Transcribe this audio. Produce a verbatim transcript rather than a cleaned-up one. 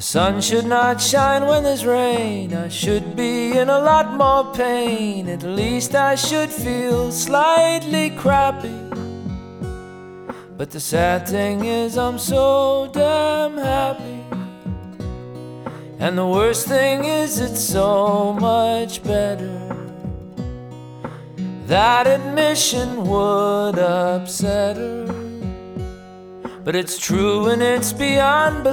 The sun should not shine when there's rain. I should be in a lot more pain. At least I should feel slightly crappy. But the sad thing is I'm so damn happy. And the worst thing is it's so much better. That admission would upset her, but it's true and it's beyond belief.